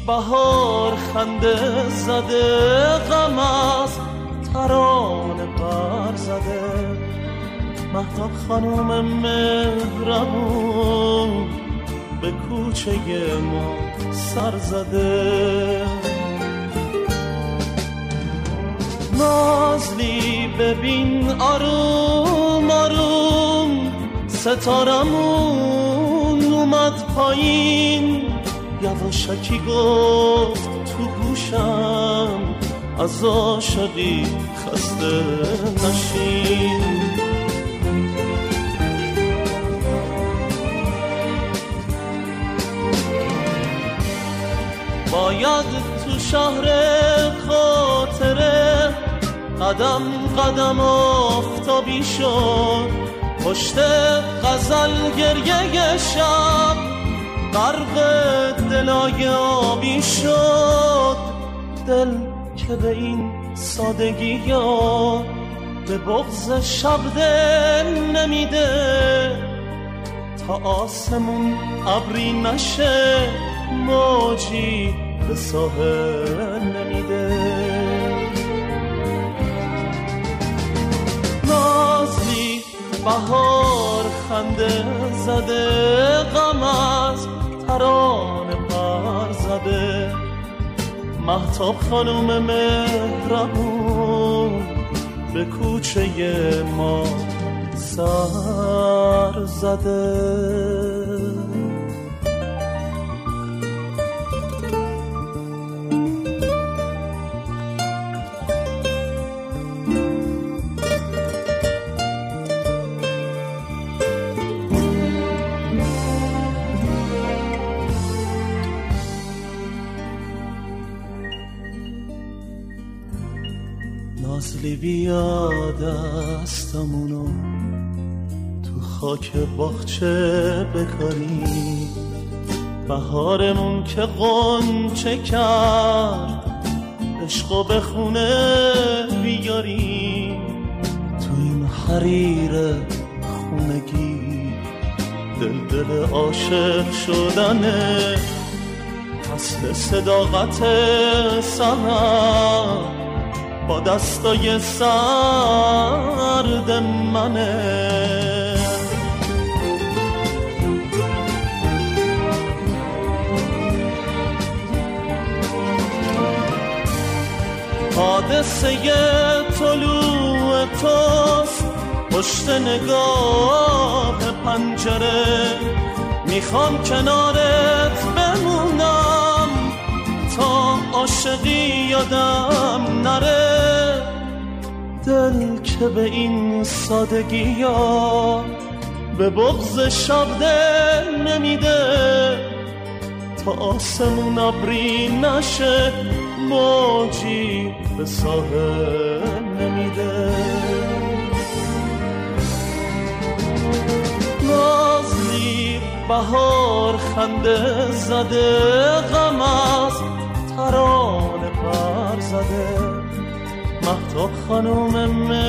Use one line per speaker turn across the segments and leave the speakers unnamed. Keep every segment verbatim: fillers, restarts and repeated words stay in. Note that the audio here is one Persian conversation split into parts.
بهار خنده زده، غم از ترانه پر زده. مهتاب خانوم مهربون به کوچه ما سر زده. نازلی ببین آروم آروم، ستارمون اومد پایین. یواشکی گفت تو گوشم، از عاشقی خسته نشین. باید تو شهر خاطره قدم قدم آفتابی شد. پشت غزل گریه شب غرق دلای آبی شد. دل که به این سادگی ها به بغض شب دل نمیده. تا آسمون ابری نشه، موجی به ساحل نمیده. نازلی بهار خنده زده، غم از ترانه پر زده. مهتاب خانوم مهربون به کوچه ما سر زده. نازلی بیا دستمونو تو خاک باغچه بکاری. بهارمون که غنچه کرد، عشقو به خونه بیاری. تو این حریر خونگی دل دل عاشق شدنه. فصل صداقت سحر با دستای سرد منه. حادثه طلوع توست پشت نگاه پنجره. میخوام کنارت بمونم تا عاشقی یادم نره. دل که به این سادگی ها به بغض شب دل نمیده. تا آسمون ابری نشه، موجی به ساحل نمیده. نازلی بهار خنده زده، غم از ترانه پر زده. مهتاب خانوم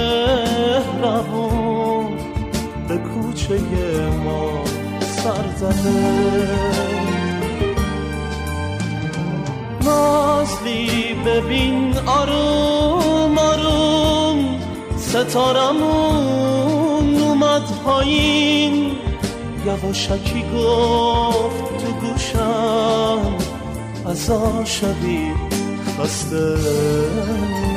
مهربون به کوچه ما سر زده. نازلی ببین آروم آروم، ستارمون اومد پایین. یواشکی گفت تو گوشم، از عاشقی خسته